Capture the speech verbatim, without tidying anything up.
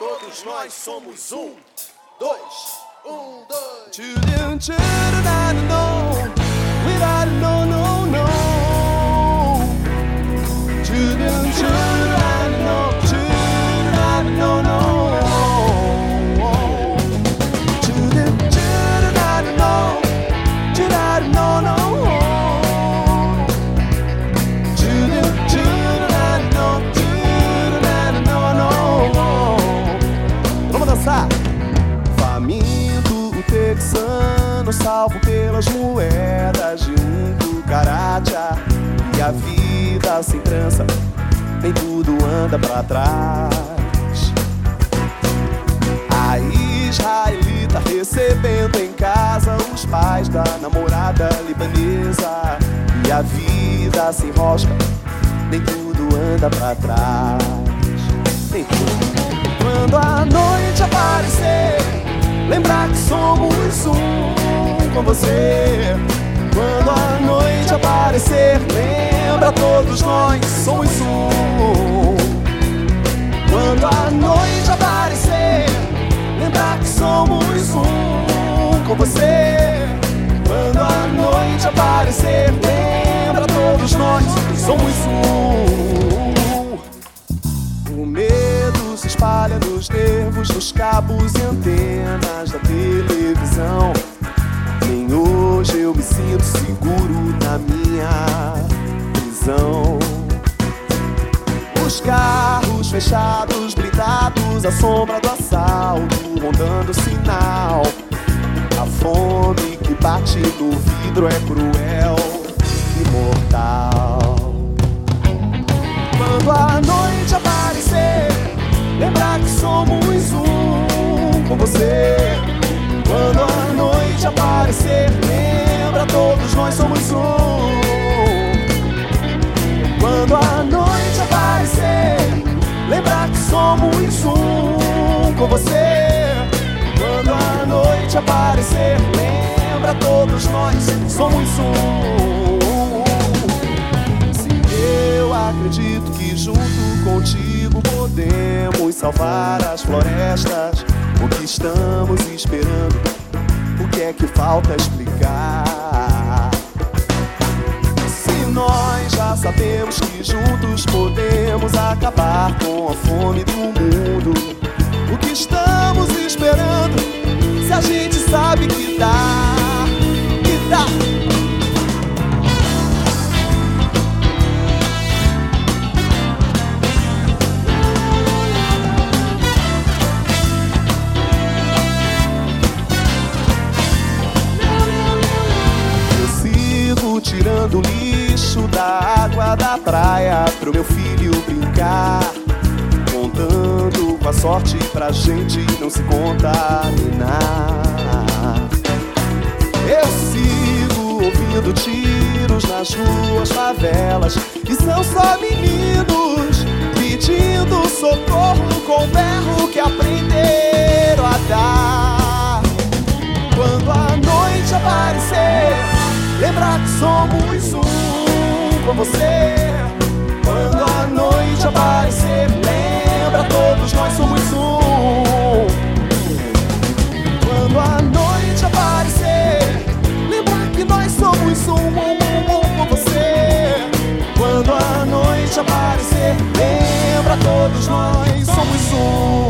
todos nós somos um, dois, um, dois. Children, children, I know, without no, no, no. Children, children, I know, children, I know, no. Children, children, I know, children, I know, no. Children, children, I know, children, I know, no. Vamos dançar. Faminto, o texano, salvo pelas moedas de um cucaracha. E a vida sem trança, nem tudo anda pra trás. A israelita recebendo em casa os pais da namorada libanesa. E a vida se enrosca, nem tudo anda pra trás. Nem tudo. Quando a noite aparecer, lembrar que somos um com você. Quando a noite aparecer, lembra todos nós somos um. Quando a noite aparecer, lembrar que somos um com você. Quando a noite aparecer, lembra todos nós somos um. O medo se espalha nos nervos, nos cabos e antenas da televisão. Nem hoje eu me sinto seguro na minha prisão. Os carros fechados, blindados, a sombra do assalto, rondando o sinal. A fome que bate no vidro é cruel e mortal. Quando a noite aparecer, lembrar que somos um com você. Quando a noite aparecer, lembra todos nós somos um. Quando a noite aparecer, lembrar que somos um com você. Quando a noite aparecer, lembra todos nós somos um. Se eu acredito que junto contigo podemos salvar as florestas, o que estamos esperando? O que é que falta explicar? Se nós já sabemos que juntos podemos acabar com a fome do mundo, o que estamos esperando? Se a gente sabe que dá, que dá. Tirando o lixo da água da praia pro meu filho brincar, contando com a sorte pra gente não se contaminar. Eu sigo ouvindo tiros nas ruas, favelas, e são só meninos pedindo socorro com o berro que aprenderam a dar. Quando a noite aparecer, lembrar que somos um com você. Quando a noite aparecer, lembra todos nós somos um. Quando a noite aparecer, lembrar que nós somos um, um, um, um com você. Quando a noite aparecer, lembra todos nós somos um.